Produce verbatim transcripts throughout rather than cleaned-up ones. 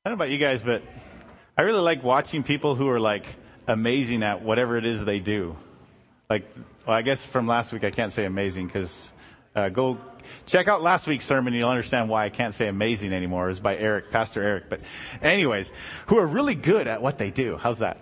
I don't know about you guys, but I really like watching people who are like amazing at whatever it is they do. Like, well, I guess from last week I can't say amazing because uh, go check out last week's sermon. You'll understand why I can't say amazing anymore. It was by Eric, Pastor Eric. But anyways, who are really good at what they do. How's that?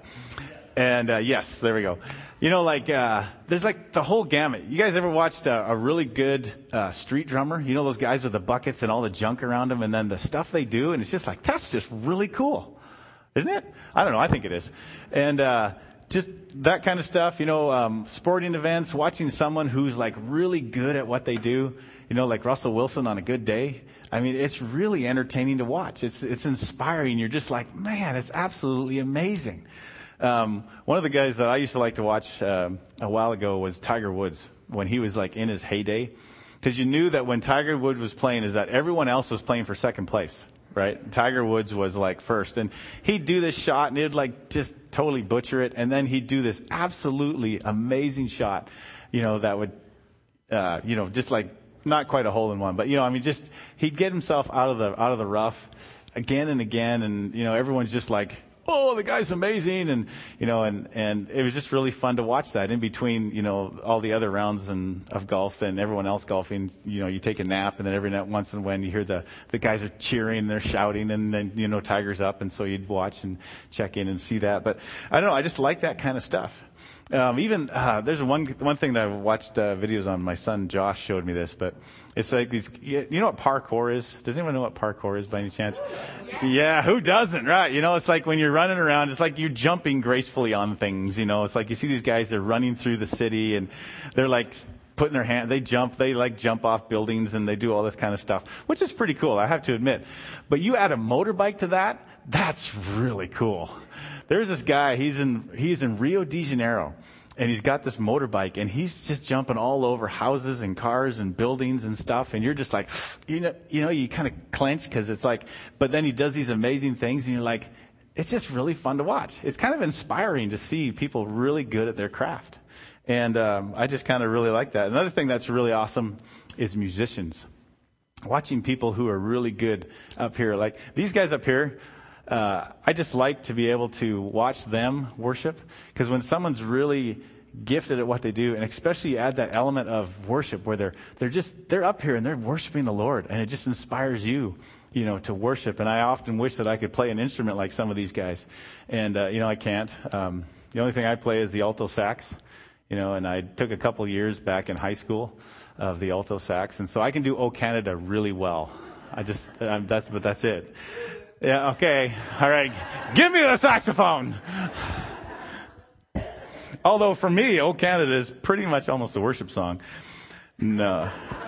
And uh, yes, there we go. You know, like uh, there's like the whole gamut. You guys ever watched a, a really good uh, street drummer? You know those guys with the buckets and all the junk around them, and then the stuff they do, and it's just like that's just really cool, isn't it? I don't know. I think it is, and uh, just that kind of stuff. You know, um, sporting events, watching someone who's like really good at what they do. You know, like Russell Wilson on a good day. I mean, it's really entertaining to watch. It's it's inspiring. You're just like, man, it's absolutely amazing. Um, one of the guys that I used to like to watch um, a while ago was Tiger Woods when he was like in his heyday, because you knew that when Tiger Woods was playing is that everyone else was playing for second place, right? Tiger Woods was like first, and he'd do this shot and he'd like just totally butcher it, and then he'd do this absolutely amazing shot, you know, that would, uh, you know, just like not quite a hole in one, but you know, I mean, just he'd get himself out of the out of the rough again and again, and you know, everyone's just like, oh, the guy's amazing. And, you know, and, and it was just really fun to watch that in between, you know, all the other rounds and of golf and everyone else golfing. You know, you take a nap and then every now once in a while you hear the, the guys are cheering, they're shouting, and then, you know, Tiger's up. And so you'd watch and check in and see that. But I don't know. I just like that kind of stuff. Um, even, uh, there's one, one thing that I've watched, uh, videos on. My son Josh showed me this, but it's like these, you know what parkour is? Does anyone know what parkour is by any chance? Yeah, who doesn't, right? You know, it's like when you're running around, it's like you're jumping gracefully on things, you know, it's like you see these guys, they're running through the city and they're like putting their hand, they jump, they like jump off buildings and they do all this kind of stuff, which is pretty cool, I have to admit. But you add a motorbike to that, that's really cool. There's this guy, he's in, he's in Rio de Janeiro, and he's got this motorbike, and he's just jumping all over houses and cars and buildings and stuff, and you're just like, you know, you know, you kind of clench because it's like, but then he does these amazing things, and you're like, it's just really fun to watch. It's kind of inspiring to see people really good at their craft, and um, I just kind of really like that. Another thing that's really awesome is musicians. Watching people who are really good up here, like these guys up here. Uh, I just like to be able to watch them worship, because when someone's really gifted at what they do, and especially you add that element of worship where they're they're just they're up here and they're worshiping the Lord, and it just inspires you, you know, to worship. And I often wish that I could play an instrument like some of these guys, and uh, you know I can't. Um, the only thing I play is the alto sax, you know, and I took a couple years back in high school of the alto sax, and so I can do "O Canada" really well. I just um, that's but that's it. Yeah, okay. All right. Give me the saxophone. Although for me, "O Canada" is pretty much almost a worship song. No.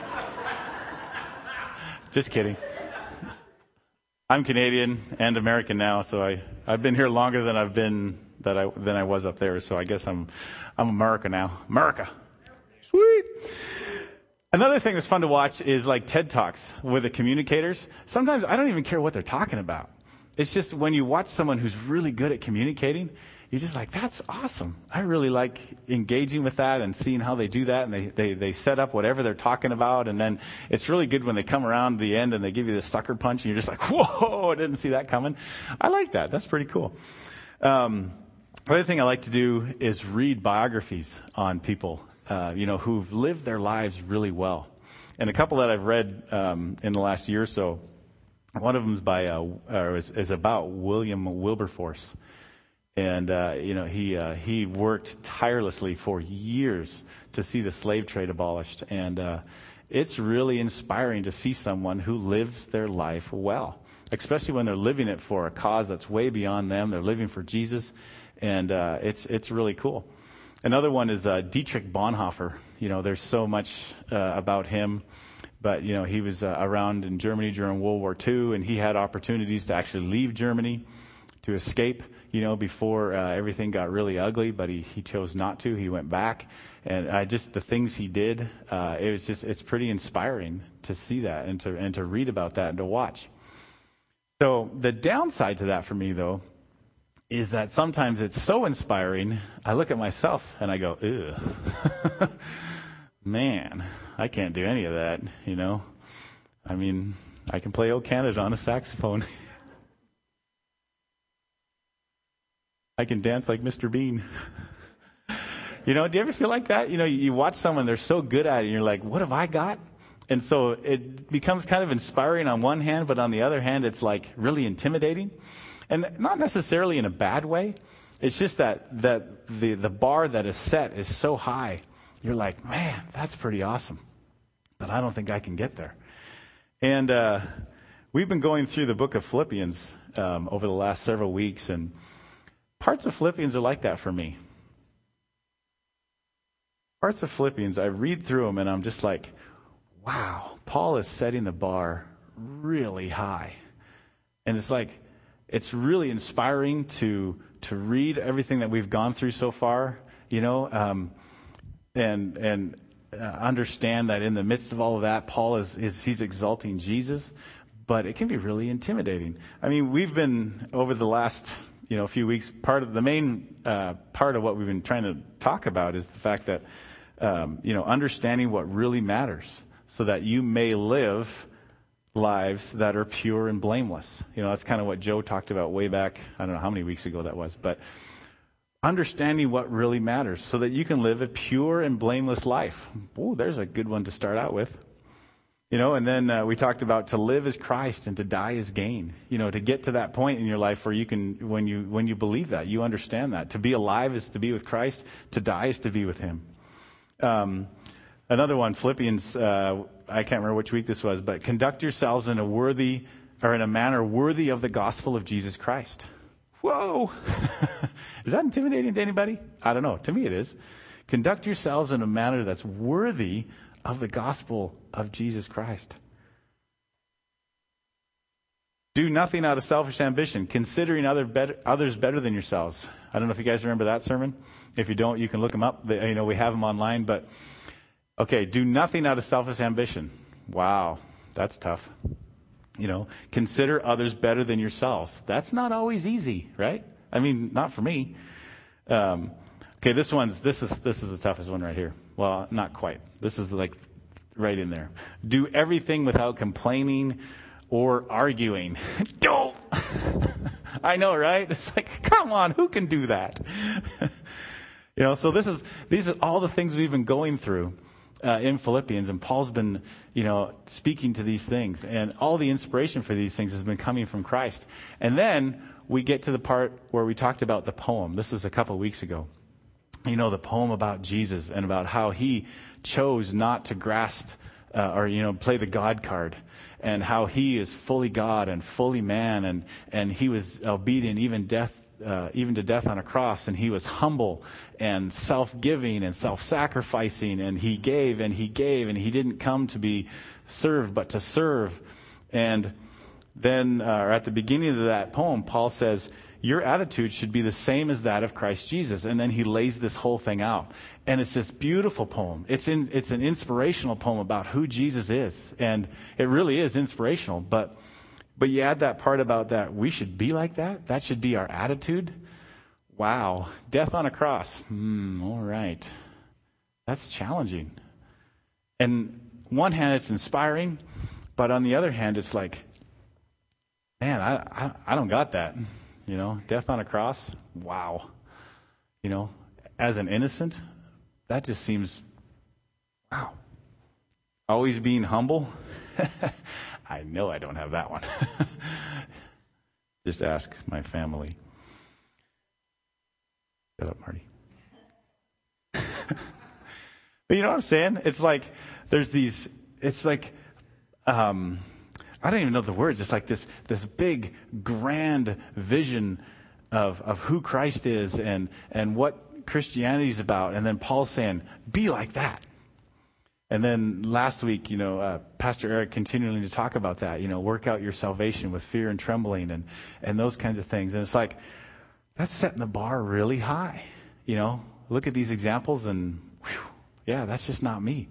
Just kidding. I'm Canadian and American now, so I, I've been here longer than I've been that I than I was up there, so I guess I'm I'm America now. America. Sweet. Another thing that's fun to watch is like TED Talks with the communicators. Sometimes I don't even care what they're talking about. It's just when you watch someone who's really good at communicating, you're just like, that's awesome. I really like engaging with that and seeing how they do that. And they, they, they set up whatever they're talking about. And then it's really good when they come around the end and they give you this sucker punch and you're just like, whoa, I didn't see that coming. I like that. That's pretty cool. Um, the other thing I like to do is read biographies on people. Uh, you know, who've lived their lives really well. And a couple that I've read um, in the last year or so, one of them is by, uh, uh, is, is about William Wilberforce. And, uh, you know, he uh, he worked tirelessly for years to see the slave trade abolished. And uh, it's really inspiring to see someone who lives their life well, especially when they're living it for a cause that's way beyond them. They're living for Jesus. And uh, it's it's really cool. Another one is uh, Dietrich Bonhoeffer. You know, there's so much uh, about him, but, you know, he was uh, around in Germany during World War Two, and he had opportunities to actually leave Germany, to escape, you know, before uh, everything got really ugly, but he, he chose not to. He went back, and I just, the things he did, uh, it was just, it's pretty inspiring to see that and to, and to read about that and to watch. So the downside to that for me, though, is that sometimes it's so inspiring, I look at myself and I go, ugh, man, I can't do any of that, you know. I mean, I can play "O Canada" on a saxophone. I can dance like Mister Bean. You know, do you ever feel like that? You know, you watch someone, they're so good at it, and you're like, what have I got? And so it becomes kind of inspiring on one hand, but on the other hand, it's like really intimidating. And not necessarily in a bad way. It's just that, that the, the bar that is set is so high. You're like, man, that's pretty awesome. But I don't think I can get there. And uh, we've been going through the book of Philippians um, over the last several weeks, and parts of Philippians are like that for me. Parts of Philippians, I read through them and I'm just like, wow, Paul is setting the bar really high. And it's like, it's really inspiring to to read everything that we've gone through so far, you know, um, and and uh, understand that in the midst of all of that, Paul is, is he's exalting Jesus, but it can be really intimidating. I mean, we've been over the last, you know, few weeks, part of the main uh, part of what we've been trying to talk about is the fact that, um, you know, understanding what really matters so that you may live lives that are pure and blameless. You know, that's kind of what Joe talked about way back, I don't know how many weeks ago that was, but understanding what really matters so that you can live a pure and blameless life. Oh, there's a good one to start out with. You know, and then uh, we talked about to live as Christ and to die as gain. You know, to get to that point in your life where you can, when you when you believe that, you understand that. To be alive is to be with Christ. To die is to be with Him. Um, another one, Philippians, uh, I can't remember which week this was, but conduct yourselves in a worthy, or in a manner worthy of the gospel of Jesus Christ. Whoa! Is that intimidating to anybody? I don't know. To me it is. Conduct yourselves in a manner that's worthy of the gospel of Jesus Christ. Do nothing out of selfish ambition, considering other better, others better than yourselves. I don't know if you guys remember that sermon. If you don't, you can look them up. They, you know, we have them online. But okay, do nothing out of selfish ambition. Wow, that's tough. You know, consider others better than yourselves. That's not always easy, right? I mean, not for me. Um, okay, this one's this is this is the toughest one right here. Well, not quite. This is like right in there. Do everything without complaining or arguing. Don't. I know, right? It's like, come on, who can do that? You know, so this is these are all the things we've been going through uh, in Philippians, and Paul's been, you know, speaking to these things, and all the inspiration for these things has been coming from Christ. And then we get to the part where we talked about the poem. This was a couple of weeks ago. You know, the poem about Jesus and about how he chose not to grasp uh, or, you know, play the God card, and how he is fully God and fully man, and, and he was obedient even death, uh, even to death on a cross, and he was humble and self-giving and self-sacrificing, and he gave and he gave, and he didn't come to be served but to serve. And then uh, at the beginning of that poem, Paul says, your attitude should be the same as that of Christ Jesus. And then he lays this whole thing out. And it's this beautiful poem. It's in, it's an inspirational poem about who Jesus is. And it really is inspirational. But but you add that part about that we should be like that. That should be our attitude. Wow. Death on a cross. Hmm, all right. That's challenging. And on one hand, it's inspiring. But on the other hand, it's like, man, I I, I don't got that. You know, death on a cross. Wow. You know, as an innocent, that just seems, wow. Always being humble. I know I don't have that one. Just ask my family. Shut up, Marty. But you know what I'm saying? It's like, there's these, it's like, um, I don't even know the words. It's like this this big, grand vision of of who Christ is and and what Christianity is about. And then Paul's saying, be like that. And then last week, you know, uh, Pastor Eric continuing to talk about that. You know, work out your salvation with fear and trembling and and those kinds of things. And it's like, that's setting the bar really high. You know, look at these examples and, whew, yeah, that's just not me.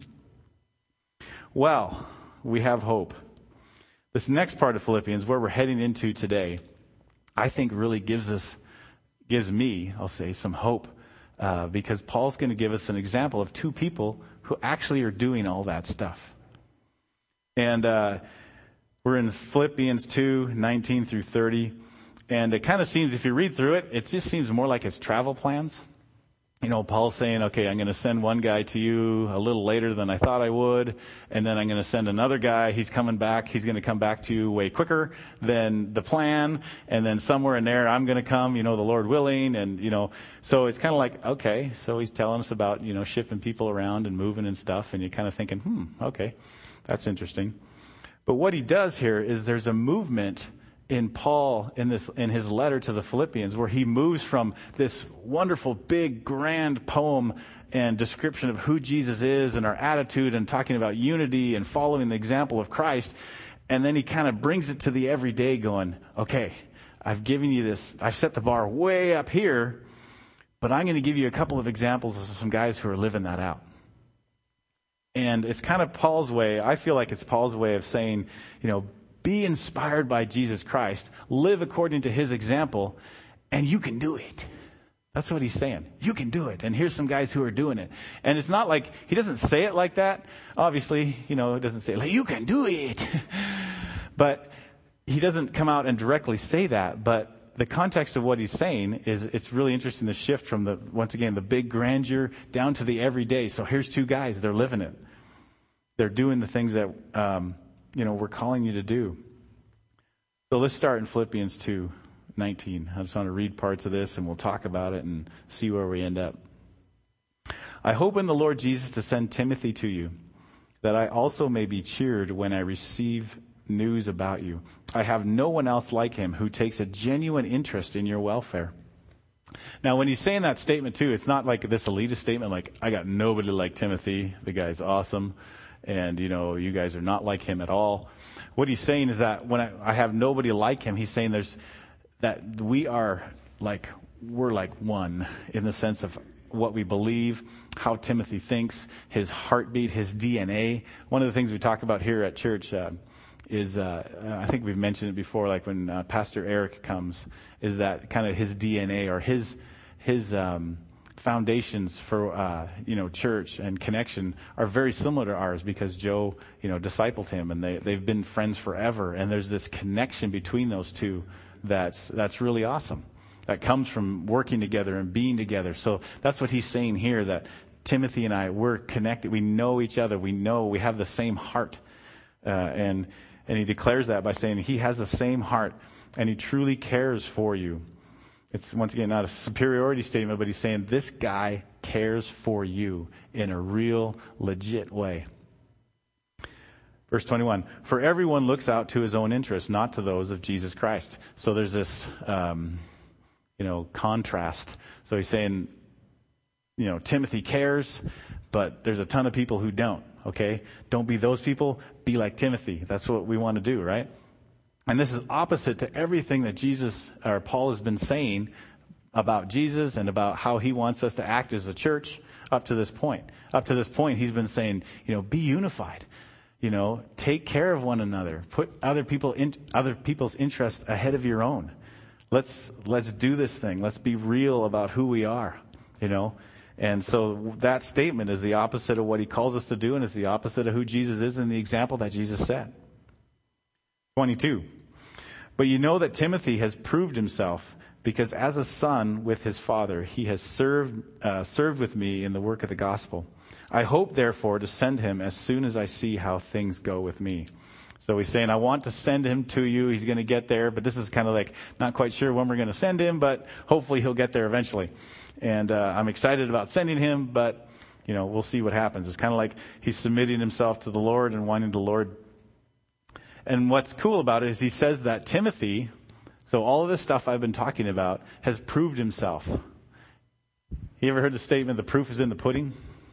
Well, we have hope. This next part of Philippians, where we're heading into today, I think really gives us, gives me, I'll say, some hope, uh, because Paul's going to give us an example of two people who actually are doing all that stuff. And uh, we're in Philippians two, nineteen through thirty, And it kind of seems, if you read through it, it just seems more like his travel plans. You know, Paul's saying, okay, I'm going to send one guy to you a little later than I thought I would, and then I'm going to send another guy. He's coming back. He's going to come back to you way quicker than the plan, and then somewhere in there I'm going to come, you know, the Lord willing, and, you know, so it's kind of like, okay, so he's telling us about, you know, shipping people around and moving and stuff, and you're kind of thinking, hmm, okay, that's interesting. But what he does here is there's a movement in Paul, in this, in his letter to the Philippians, where he moves from this wonderful, big, grand poem and description of who Jesus is and our attitude and talking about unity and following the example of Christ. And then he kind of brings it to the everyday going, okay, I've given you this, I've set the bar way up here, but I'm going to give you a couple of examples of some guys who are living that out. And it's kind of Paul's way, I feel like it's Paul's way of saying, you know, be inspired by Jesus Christ, live according to his example, and you can do it. That's what he's saying. You can do it. And here's some guys who are doing it. And it's not like, he doesn't say it like that. Obviously, you know, it doesn't say, like, you can do it. But he doesn't come out and directly say that. But the context of what he's saying is, it's really interesting, the shift from the, once again, the big grandeur down to the everyday. So here's two guys, they're living it. They're doing the things that, um, you know, we're calling you to do. So let's start in Philippians two nineteen. I just want to read parts of this and we'll talk about it and see where we end up. I hope in the Lord Jesus to send Timothy to you, that I also may be cheered when I receive news about you. I have no one else like him who takes a genuine interest in your welfare. Now, when he's saying that statement too, it's not like this elitist statement like, I got nobody like Timothy. The guy's awesome. And, you know, you guys are not like him at all. What he's saying is that when I, I have nobody like him, he's saying there's that we are like, we're like one in the sense of what we believe, how Timothy thinks, his heartbeat, his D N A. One of the things we talk about here at church uh, is, uh, I think we've mentioned it before, like when uh, Pastor Eric comes, is that kind of his D N A or his, his, um, foundations for, uh, you know, church and connection are very similar to ours because Joe, you know, discipled him and they, they've been friends forever. And there's this connection between those two that's, that's really awesome. That comes from working together and being together. So that's what he's saying here, that Timothy and I, we're connected. We know each other. We know we have the same heart. Uh, and, and he declares that by saying he has the same heart and he truly cares for you. It's, once again, not a superiority statement, but he's saying this guy cares for you in a real, legit way. Verse twenty-one, for everyone looks out to his own interests, not to those of Jesus Christ. So there's this, um, you know, contrast. So he's saying, you know, Timothy cares, but there's a ton of people who don't, okay? Don't be those people, be like Timothy. That's what we want to do, right? And this is opposite to everything that Jesus or Paul has been saying about Jesus and about how he wants us to act as a church up to this point. Up to this point, he's been saying, you know, be unified. You know, take care of one another. Put other people in, other people's interests ahead of your own. Let's let's do this thing. Let's be real about who we are. You know, and so that statement is the opposite of what he calls us to do, and it's the opposite of who Jesus is and the example that Jesus set. twenty-two. But you know that Timothy has proved himself, because as a son with his father, he has served uh, served with me in the work of the gospel. I hope, therefore, to send him as soon as I see how things go with me. So he's saying, I want to send him to you. He's going to get there, but this is kind of like not quite sure when we're going to send him, but hopefully he'll get there eventually. And uh, I'm excited about sending him, but, you know, we'll see what happens. It's kind of like he's submitting himself to the Lord and wanting the Lord. And what's cool about it is he says that Timothy, so all of this stuff I've been talking about, has proved himself. You ever heard the statement, the proof is in the pudding?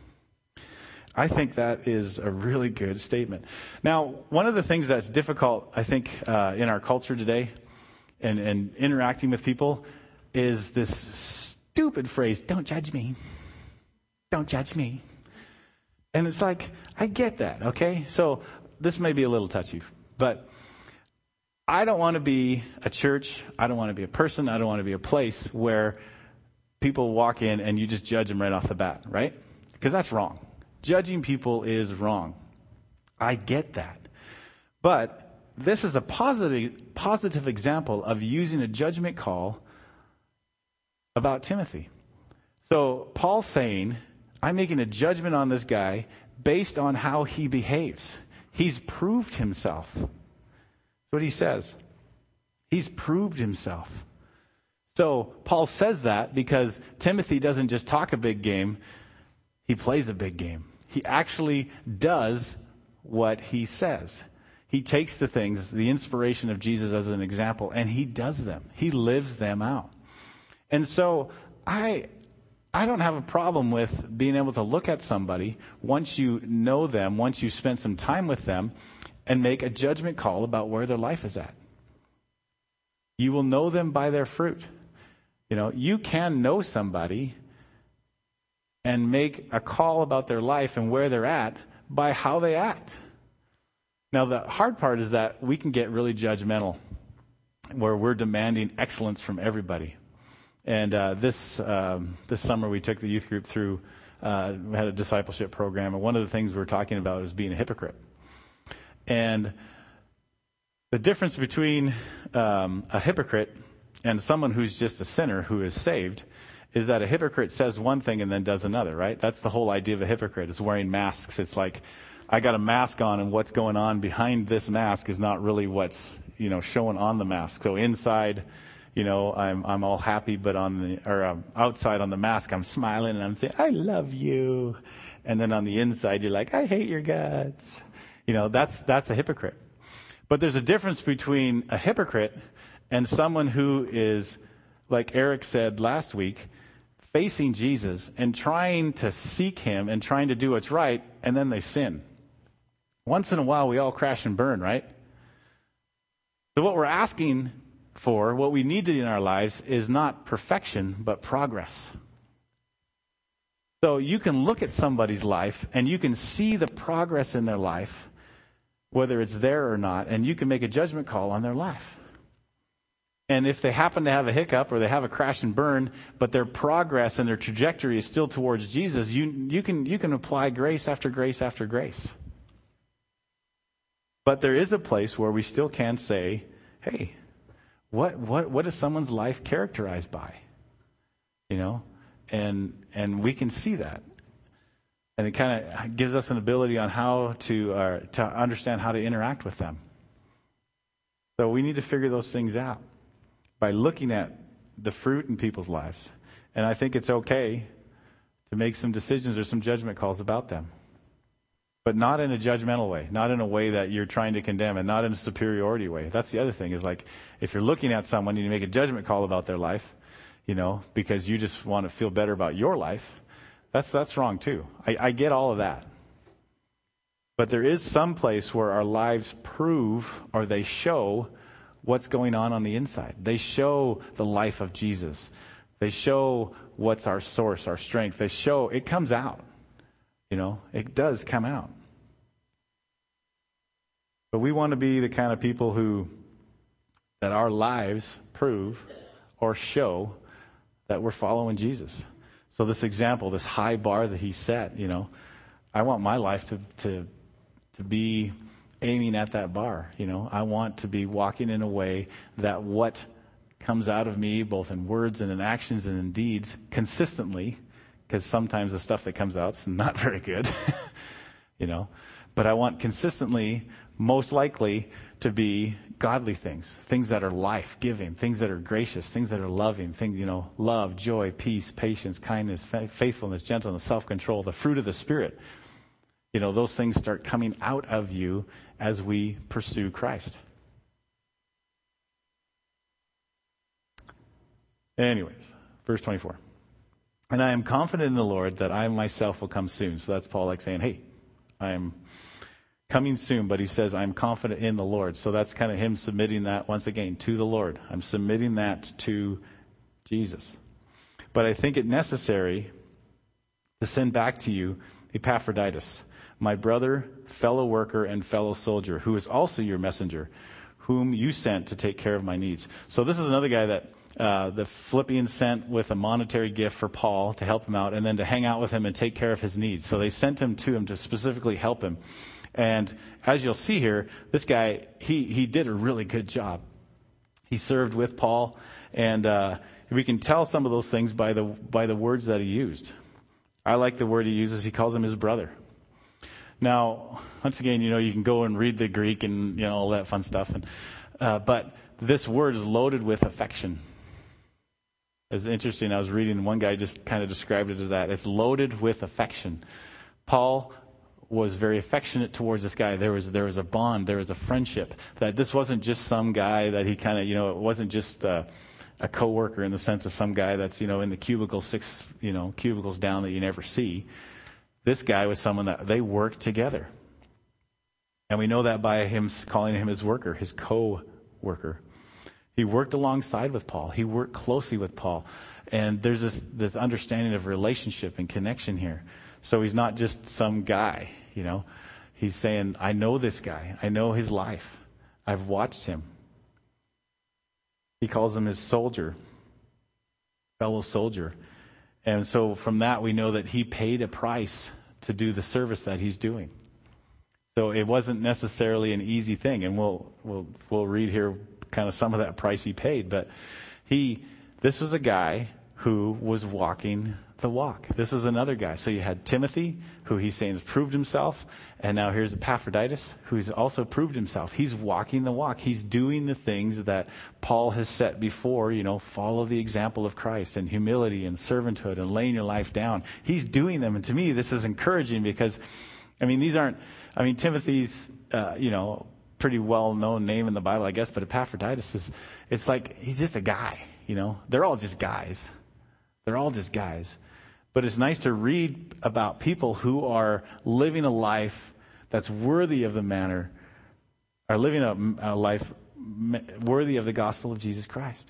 I think that is a really good statement. Now, one of the things that's difficult, I think, uh, in our culture today and, and interacting with people is this stupid phrase, don't judge me. Don't judge me. And it's like, I get that, okay? So this may be a little touchy, but I don't want to be a church. I don't want to be a person. I don't want to be a place where people walk in and you just judge them right off the bat, right? Because that's wrong. Judging people is wrong. I get that. But this is a positive, positive example of using a judgment call about Timothy. So Paul's saying, I'm making a judgment on this guy based on how he behaves. He's proved himself. That's what he says. He's proved himself. So Paul says that because Timothy doesn't just talk a big game, he plays a big game. He actually does what he says. He takes the things, the inspiration of Jesus as an example, and he does them. He lives them out. And so I I don't have a problem with being able to look at somebody once you know them, once you spend some time with them, and make a judgment call about where their life is at. You will know them by their fruit. You know, you can know somebody and make a call about their life and where they're at by how they act. Now, the hard part is that we can get really judgmental, where we're demanding excellence from everybody. And uh, this um, this summer, we took the youth group through, uh, we had a discipleship program, and one of the things we were talking about is being a hypocrite. And the difference between um, a hypocrite and someone who's just a sinner who is saved is that a hypocrite says one thing and then does another, right? That's the whole idea of a hypocrite, is wearing masks. It's like, I got a mask on, and what's going on behind this mask is not really what's, you know, showing on the mask. So inside, you know, I'm I'm all happy, but on the or um, outside on the mask, I'm smiling and I'm saying, I love you. And then on the inside, you're like, I hate your guts. You know, that's that's a hypocrite. But there's a difference between a hypocrite and someone who is, like Eric said last week, facing Jesus and trying to seek him and trying to do what's right, and then they sin. Once in a while, we all crash and burn, right? So what we're asking for, what we need in our lives, is not perfection, but progress. So you can look at somebody's life and you can see the progress in their life, whether it's there or not, and you can make a judgment call on their life. And if they happen to have a hiccup or they have a crash and burn, but their progress and their trajectory is still towards Jesus, you you can you can apply grace after grace after grace. But there is a place where we still can say, hey, what what what is someone's life characterized by? You know, and and we can see that. And it kind of gives us an ability on how to uh, to understand how to interact with them. So we need to figure those things out by looking at the fruit in people's lives. And I think it's okay to make some decisions or some judgment calls about them. But not in a judgmental way, not in a way that you're trying to condemn, and not in a superiority way. That's the other thing, is like, if you're looking at someone and you make a judgment call about their life, you know, because you just want to feel better about your life, that's that's wrong too. I, I get all of that. But there is some place where our lives prove, or they show, what's going on on the inside. They show the life of Jesus. They show what's our source, our strength. They show, it comes out. You know, it does come out. But we want to be the kind of people who, that our lives prove or show that we're following Jesus. So this example, this high bar that he set, you know, I want my life to to to be aiming at that bar. You know, I want to be walking in a way that what comes out of me, both in words and in actions and in deeds, consistently, because sometimes the stuff that comes out is not very good, you know. But I want consistently, most likely, to be godly things, things that are life-giving, things that are gracious, things that are loving, things, you know, love, joy, peace, patience, kindness, faithfulness, gentleness, self-control, the fruit of the Spirit. You know, those things start coming out of you as we pursue Christ. Anyways, verse twenty-four. And I am confident in the Lord that I myself will come soon. So that's Paul like saying, hey, I am coming soon, but he says, I'm confident in the Lord. So that's kind of him submitting that once again to the Lord. I'm submitting that to Jesus. But I think it necessary to send back to you Epaphroditus, my brother, fellow worker, and fellow soldier, who is also your messenger, whom you sent to take care of my needs. So this is another guy that uh, the Philippians sent with a monetary gift for Paul to help him out, and then to hang out with him and take care of his needs. So they sent him to him to specifically help him. And as you'll see here, this guy, he, he did a really good job. He served with Paul, and uh, we can tell some of those things by the by the words that he used. I like the word he uses. He calls him his brother. Now, once again, you know, you can go and read the Greek and, you know, all that fun stuff. And, uh, but this word is loaded with affection. It's interesting. I was reading, one guy just kind of described it as that. It's loaded with affection. Paul was very affectionate towards this guy. There was there was a bond. There was a friendship. That this wasn't just some guy that he kind of, you know, it wasn't just uh, a coworker in the sense of some guy that's, you know, in the cubicle six, you know, cubicles down that you never see. This guy was someone that they worked together. And we know that by him calling him his worker, his co-worker. He worked alongside with Paul. He worked closely with Paul. And there's this, this understanding of relationship and connection here. So he's not just some guy, you know. He's saying, I know this guy. I know his life. I've watched him. He calls him his soldier, fellow soldier. And so from that, we know that he paid a price to do the service that he's doing. So it wasn't necessarily an easy thing. And we'll we'll we'll read here kind of some of that price he paid. But he, this was a guy who was walking the walk. This is another guy. So you had Timothy, who he's saying has proved himself. And now here's Epaphroditus, who's also proved himself. He's walking the walk. He's doing the things that Paul has set before, you know, follow the example of Christ and humility and servanthood and laying your life down. He's doing them. And to me, this is encouraging because, I mean, these aren't, I mean, Timothy's, uh, you know, pretty well-known name in the Bible, I guess, but Epaphroditus is, it's like, he's just a guy, you know. They're all just guys. They're all just guys. But it's nice to read about people who are living a life that's worthy of the manner, are living a, a life worthy of the gospel of Jesus Christ.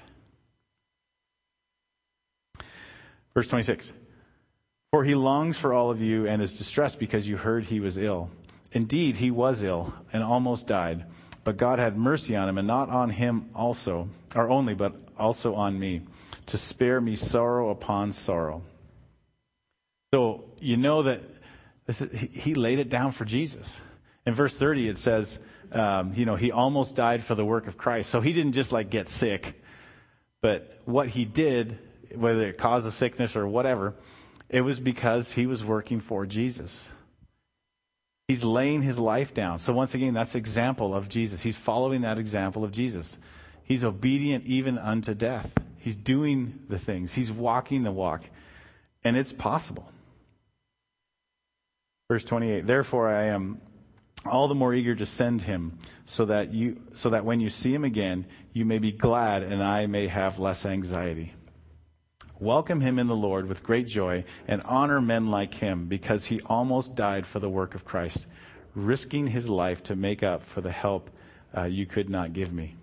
Verse twenty-six. For he longs for all of you and is distressed because you heard he was ill. Indeed, he was ill and almost died. But God had mercy on him, and not on him also, or only, but also on me, to spare me sorrow upon sorrow. So you know that this is, he, he laid it down for Jesus. In verse thirty, it says, um, you know, he almost died for the work of Christ. So he didn't just like get sick, but what he did, whether it caused a sickness or whatever, it was because he was working for Jesus. He's laying his life down. So once again, that's example of Jesus. He's following that example of Jesus. He's obedient even unto death. He's doing the things. He's walking the walk. And it's possible. Verse twenty-eight, therefore I am all the more eager to send him so that you, so that when you see him again, you may be glad and I may have less anxiety. Welcome him in the Lord with great joy and honor men like him because he almost died for the work of Christ, risking his life to make up for the help uh, you could not give me.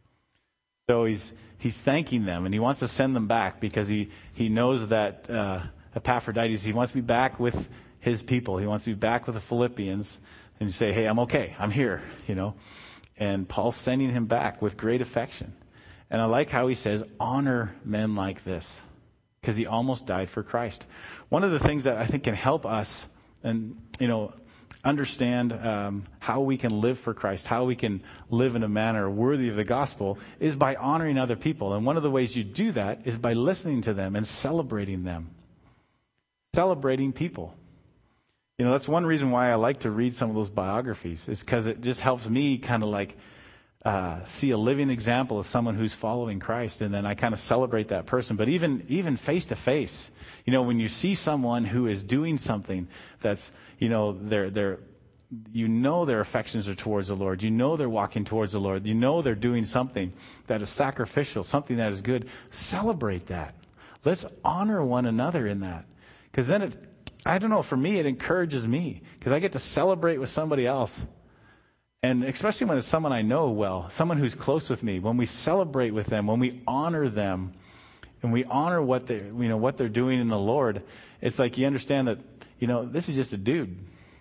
So he's he's thanking them and he wants to send them back because he, he knows that uh, Epaphroditus, he wants to be back with his people. He wants to be back with the Philippians and you say, hey, I'm okay. I'm here, you know. And Paul's sending him back with great affection. And I like how he says, honor men like this. Because he almost died for Christ. One of the things that I think can help us and, you know, understand um, how we can live for Christ, how we can live in a manner worthy of the gospel is by honoring other people. And one of the ways you do that is by listening to them and celebrating them. Celebrating people. You know, that's one reason why I like to read some of those biographies. Is because it just helps me kind of like Uh, see a living example of someone who's following Christ, and then I kind of celebrate that person. But even even face to face, you know, when you see someone who is doing something that's, you know, they're they're, you know, their affections are towards the Lord. You know, they're walking towards the Lord. You know, they're doing something that is sacrificial, something that is good. Celebrate that. Let's honor one another in that, because then it, I don't know, for me, it encourages me because I get to celebrate with somebody else. And especially when it's someone I know well, someone who's close with me, when we celebrate with them, when we honor them, and we honor what they, you know, what they're doing in the Lord, it's like you understand that, you know, this is just a dude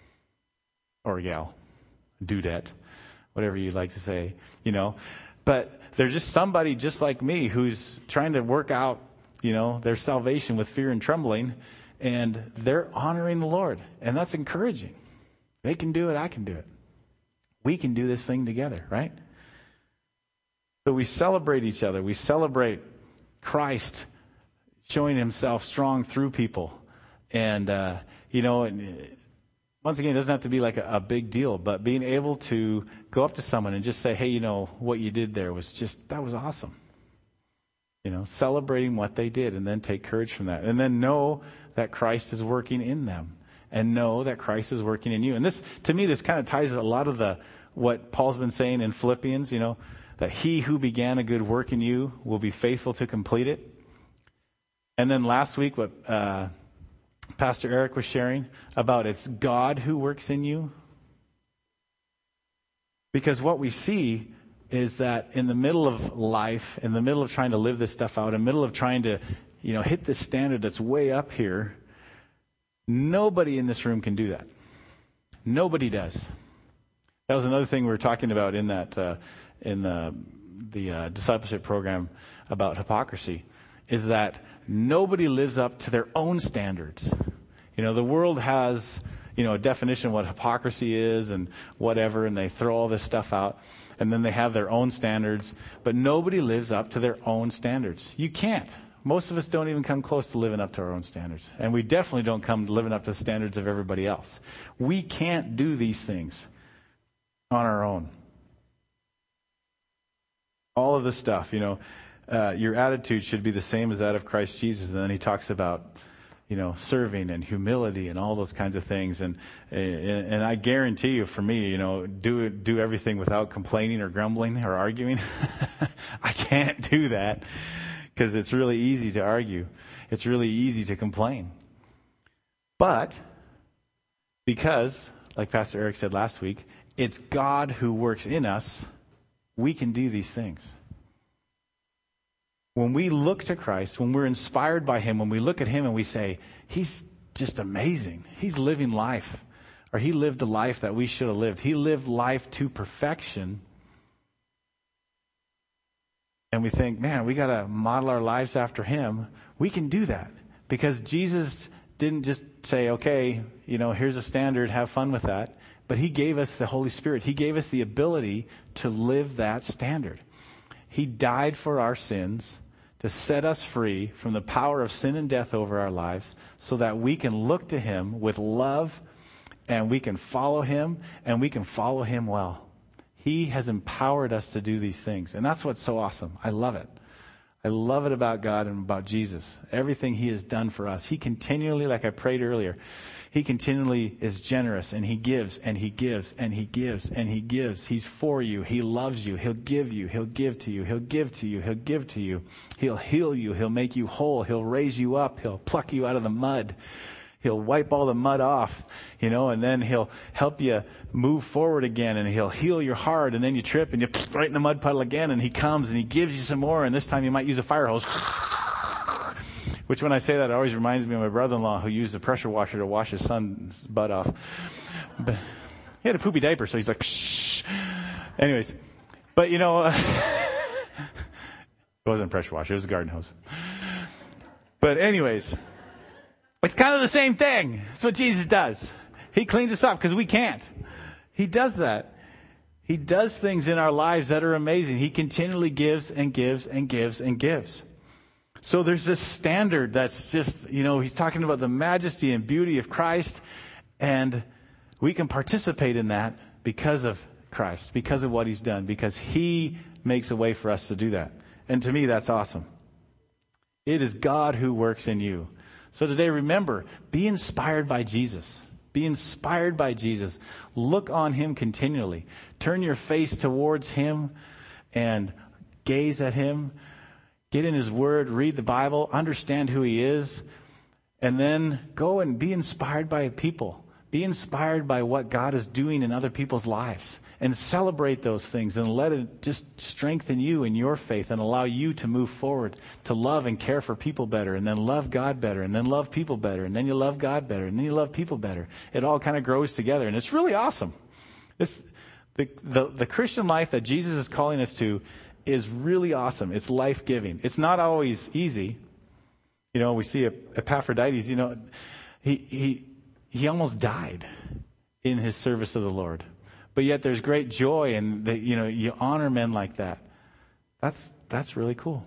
or a gal, dudette, whatever you like to say, you know, but they're just somebody just like me who's trying to work out, you know, their salvation with fear and trembling, and they're honoring the Lord, and that's encouraging. They can do it. I can do it. We can do this thing together, right? So we celebrate each other. We celebrate Christ showing himself strong through people. And, uh, you know, and once again, it doesn't have to be like a, a big deal, but being able to go up to someone and just say, hey, you know, what you did there was just, that was awesome. You know, celebrating what they did and then take courage from that. And then know that Christ is working in them and know that Christ is working in you. And this, to me, this kind of ties a lot of the, what Paul's been saying in Philippians, you know, that he who began a good work in you will be faithful to complete it. And then last week, what uh, Pastor Eric was sharing about it's God who works in you. Because what we see is that in the middle of life, in the middle of trying to live this stuff out, in the middle of trying to, you know, hit this standard that's way up here, nobody in this room can do that. Nobody does. That was another thing we were talking about in that uh, in the the uh, discipleship program about hypocrisy, is that nobody lives up to their own standards. You know, the world has, you know, a definition of what hypocrisy is and whatever, and they throw all this stuff out, and then they have their own standards, but nobody lives up to their own standards. You can't. Most of us don't even come close to living up to our own standards, and we definitely don't come living up to the standards of everybody else. We can't do these things on our own. All of this stuff, you know, uh, your attitude should be the same as that of Christ Jesus. And then he talks about, you know, serving and humility and all those kinds of things. And and, and I guarantee you, for me, you know, do do everything without complaining or grumbling or arguing. I can't do that because it's really easy to argue. It's really easy to complain. But because, like Pastor Eric said last week, it's God who works in us, we can do these things. When we look to Christ, when we're inspired by him, when we look at him and we say, he's just amazing. He's living life. Or he lived a life that we should have lived. He lived life to perfection. And we think, man, we got to model our lives after him. We can do that. Because Jesus didn't just say, okay, you know, here's a standard, have fun with that. But he gave us the Holy Spirit. He gave us the ability to live that standard. He died for our sins to set us free from the power of sin and death over our lives so that we can look to him with love and we can follow him and we can follow him well. He has empowered us to do these things. And that's what's so awesome. I love it. I love it about God and about Jesus. Everything he has done for us. He continually, like I prayed earlier, he continually is generous, and he gives, and he gives, and he gives, and he gives. He's for you. He loves you. He'll give you. He'll give to you. He'll give to you. He'll give to you. He'll heal you. He'll make you whole. He'll raise you up. He'll pluck you out of the mud. He'll wipe all the mud off, you know, and then he'll help you move forward again, and he'll heal your heart, and then you trip, and you right in the mud puddle again, and he comes, and he gives you some more, and this time you might use a fire hose. Which, when I say that, it always reminds me of my brother-in-law who used a pressure washer to wash his son's butt off. But he had a poopy diaper, so he's like, shh. Anyways, but you know, it wasn't a pressure washer, it was a garden hose. But anyways, it's kind of the same thing. That's what Jesus does. He cleans us up because we can't. He does that. He does things in our lives that are amazing. He continually gives and gives and gives and gives. So there's this standard that's just, you know, he's talking about the majesty and beauty of Christ, and we can participate in that because of Christ, because of what he's done, because he makes a way for us to do that. And to me, that's awesome. It is God who works in you. So today, remember, be inspired by Jesus. Be inspired by Jesus. Look on him continually. Turn your face towards him and gaze at him. Get in his word, read the Bible, understand who he is, and then go and be inspired by people. Be inspired by what God is doing in other people's lives, and celebrate those things, and let it just strengthen you in your faith and allow you to move forward to love and care for people better, and then love God better, and then love people better, and then you love God better, and then you love people better. It all kind of grows together, and it's really awesome. It's the, the, the Christian life that Jesus is calling us to is really awesome. It's life-giving. It's not always easy. You know, we see Epaphroditus, you know, he he he almost died. in his service of the Lord. But yet there's great joy, and that, you know, you honor men like that. That's that's really cool.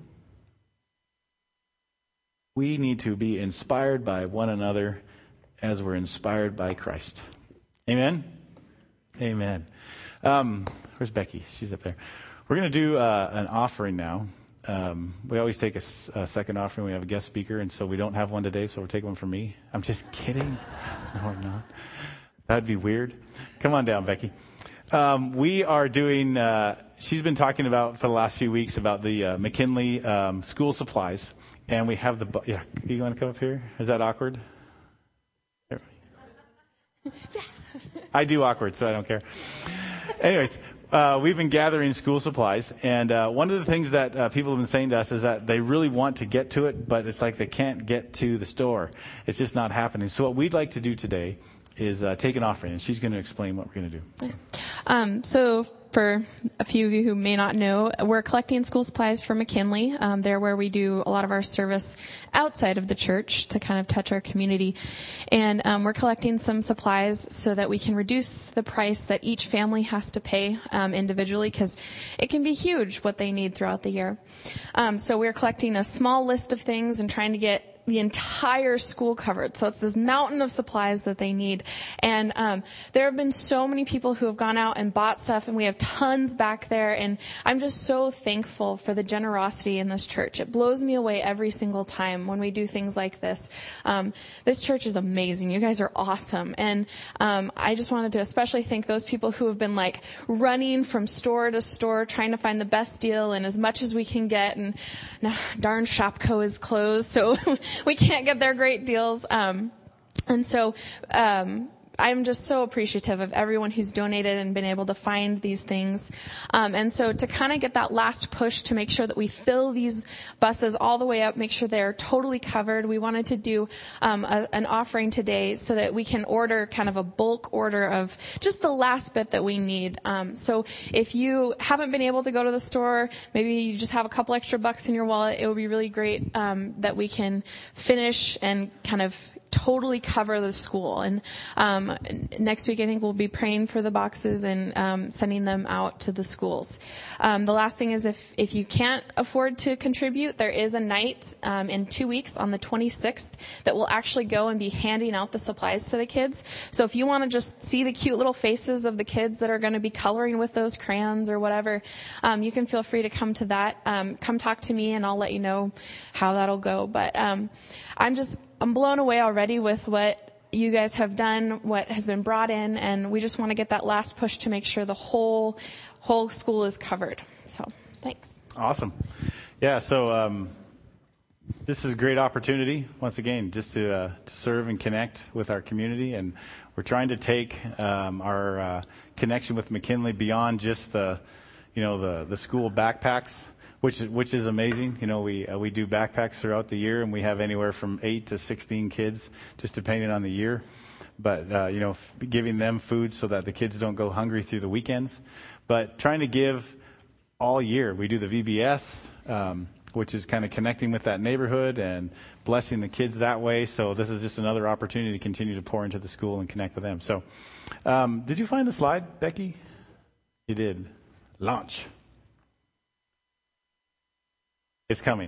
We need to be inspired by one another as we're inspired by Christ. Amen? Amen. Um, where's Becky? She's up there. We're going to do uh, an offering now. Um, we always take a, a second offering. We have a guest speaker, and so we don't have one today, so we're taking one from me. I'm just kidding. No, I'm not. That'd be weird. Come on down, Becky. Um, we are doing, uh, she's been talking about for the last few weeks about the uh, McKinley um, school supplies. And we have the, yeah, you want to come up here? Is that awkward? Yeah. I do awkward, so I don't care. Anyways, uh, we've been gathering school supplies. And uh, one of the things that uh, people have been saying to us is that they really want to get to it, but it's like they can't get to the store. It's just not happening. So what we'd like to do today is uh, take an offering, and she's going to explain what we're going to do. So. Um, so for a few of you who may not know, we're collecting school supplies for McKinley. Um, they're where we do a lot of our service outside of the church to kind of touch our community. And um, we're collecting some supplies so that we can reduce the price that each family has to pay um, individually, because it can be huge what they need throughout the year. Um, so we're collecting a small list of things and trying to get the entire school covered. So it's this mountain of supplies that they need. And um, there have been so many people who have gone out and bought stuff, and we have tons back there. And I'm just so thankful for the generosity in this church. It blows me away every single time when we do things like this. Um, this church is amazing. You guys are awesome. And um, I just wanted to especially thank those people who have been like running from store to store trying to find the best deal and as much as we can get. And nah, darn Shopko is closed, so we can't get their great deals. Um, and so, um, I'm just so appreciative of everyone who's donated and been able to find these things. Um, and so to kind of get that last push to make sure that we fill these buses all the way up, make sure they're totally covered, we wanted to do um, a, an offering today so that we can order kind of a bulk order of just the last bit that we need. Um, so if you haven't been able to go to the store, maybe you just have a couple extra bucks in your wallet, it would be really great um, that we can finish and kind of totally cover the school. And um, next week, I think we'll be praying for the boxes and um, sending them out to the schools. Um, the last thing is if, if you can't afford to contribute, there is a night um, in two weeks on the twenty-sixth that will actually go and be handing out the supplies to the kids. So if you want to just see the cute little faces of the kids that are going to be coloring with those crayons or whatever, um, you can feel free to come to that. Um, come talk to me and I'll let you know how that'll go. But um, I'm just I'm blown away already with what you guys have done, what has been brought in, and we just want to get that last push to make sure the whole whole school is covered. So, thanks. Awesome. Yeah, so um, this is a great opportunity, once again, just to uh, to serve and connect with our community, and we're trying to take um, our uh, connection with McKinley beyond just the, you know, the, the school backpacks. Which is, which is amazing. You know, we uh, we do backpacks throughout the year, and we have anywhere from eight to sixteen kids, just depending on the year. But, uh, you know, f- giving them food so that the kids don't go hungry through the weekends. But trying to give all year. We do the V B S, um, which is kind of connecting with that neighborhood and blessing the kids that way. So this is just another opportunity to continue to pour into the school and connect with them. So um, did you find the slide, Becky? You did. Launch. It's coming.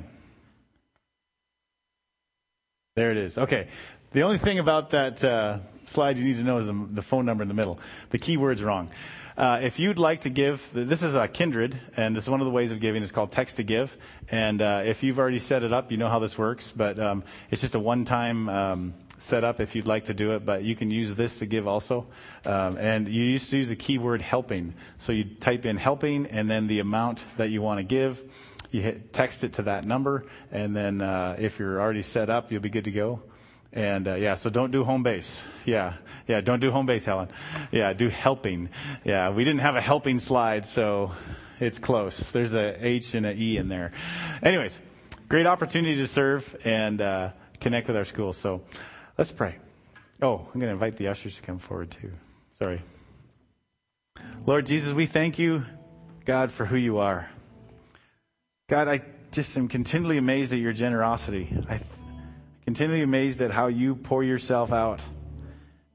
There it is. Okay. The only thing about that uh, slide you need to know is the, the phone number in the middle. The keyword's wrong. Uh, if you'd like to give, this is a Kindred, and this is one of the ways of giving. It's called Text to Give. And uh, if you've already set it up, you know how this works. But um, it's just a one-time um, setup if you'd like to do it. But you can use this to give also. Um, and you used to use the keyword helping. So you type in helping and then the amount that you want to give. You hit text it to that number, and then uh, if you're already set up, you'll be good to go. And uh, yeah, so don't do home base. Yeah, yeah, don't do home base, Helen. Yeah, do helping. Yeah, we didn't have a helping slide, so it's close. There's a H and an E in there. Anyways, great opportunity to serve and uh, connect with our school. So let's pray. Oh, I'm going to invite the ushers to come forward too. Sorry. Lord Jesus, we thank you, God, for who you are. God, I just am continually amazed at your generosity. I'm continually amazed at how you pour yourself out,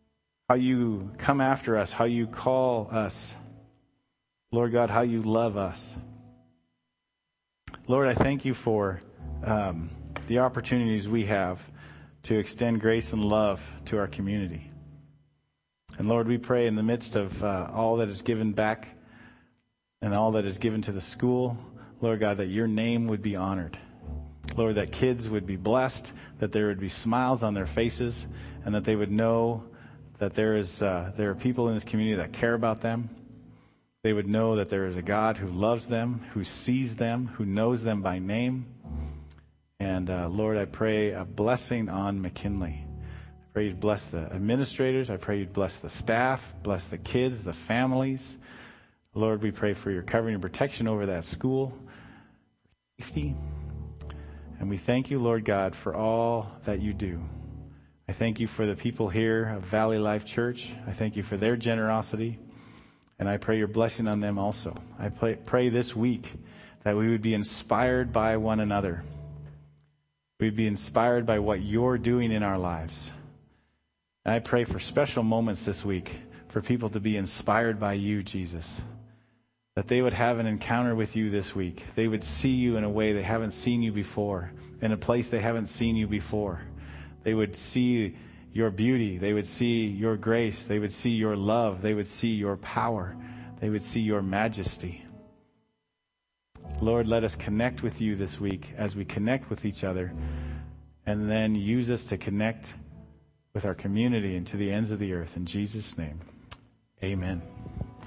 how you come after us, how you call us. Lord God, how you love us. Lord, I thank you for um, the opportunities we have to extend grace and love to our community. And Lord, we pray in the midst of uh, all that is given back and all that is given to the school, Lord God, that your name would be honored. Lord, that kids would be blessed, that there would be smiles on their faces, and that they would know that there is uh, there are people in this community that care about them. They would know that there is a God who loves them, who sees them, who knows them by name. And uh, Lord, I pray a blessing on McKinley. I pray you'd bless the administrators. I pray you'd bless the staff, bless the kids, the families. Lord, we pray for your covering and protection over that school, safety. And we thank you, Lord God, for all that you do. I thank you for the people here of Valley Life Church. I thank you for their generosity. And I pray your blessing on them also. I pray, pray this week that we would be inspired by one another. We'd be inspired by what you're doing in our lives. And I pray for special moments this week for people to be inspired by you, Jesus. That they would have an encounter with you this week. They would see you in a way they haven't seen you before, in a place they haven't seen you before. They would see your beauty. They would see your grace. They would see your love. They would see your power. They would see your majesty. Lord, let us connect with you this week as we connect with each other, and then use us to connect with our community and to the ends of the earth. In Jesus' name, amen.